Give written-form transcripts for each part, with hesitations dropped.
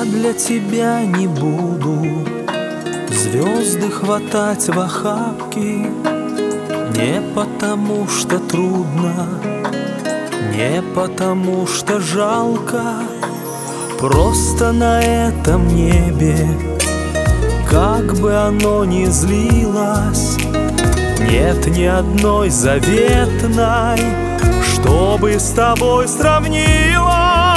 для тебя не буду звезды хватать в охапки, не потому что трудно, не потому что жалко. Просто на этом небе, как бы оно ни злилось, нет ни одной заветной, чтобы с тобой сравнилась.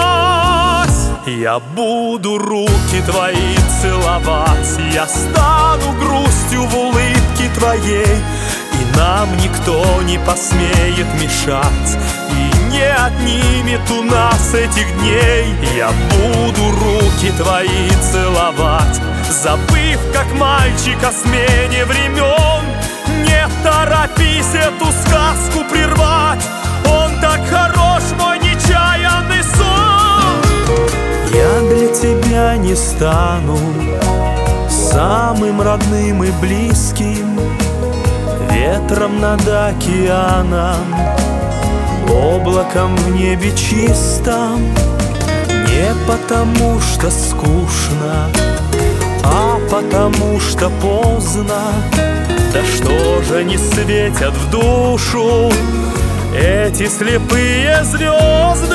Я буду руки твои целовать, я стану грустью в улыбке твоей, и нам никто не посмеет мешать, и не отнимет у нас этих дней. Я буду руки твои целовать, забыв, как мальчик, о смене времен. Не торопись эту сказку прервать, он так хорош, мой нечаянный сон. Я для тебя не стану самым родным и близким, ветром над океаном, облаком в небе чистом. Не потому что скучно, а потому что поздно. Да что же не светят в душу эти слепые звезды?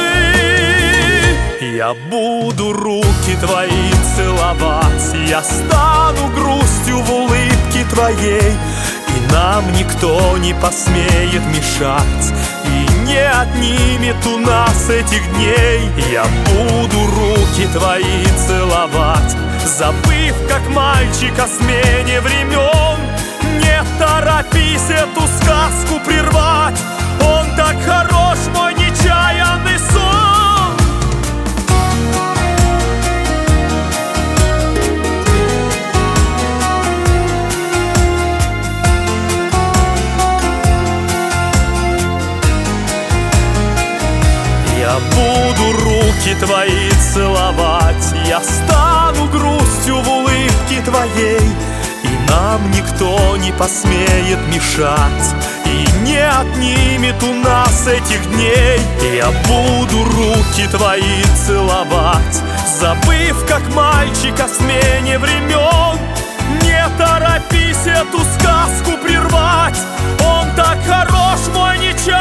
Я буду руки твои целовать, я стану грустью в улыбке твоей, и нам никто не посмеет мешать, и не отнимет у нас этих дней. Я буду руки твои целовать, забыв, как мальчик, о смене времен. Не торопись эту сказку прервать, он так хорош, мой нечаянный сон. Я буду руки твои целовать, я стану грустью в улыбке твоей, и нам никто не посмеет мешать, и не отнимет у нас этих дней. Я буду руки твои целовать, забыв, как мальчик, о смене времен. Не торопись эту сказку прервать, он так хорош, мой нечаянный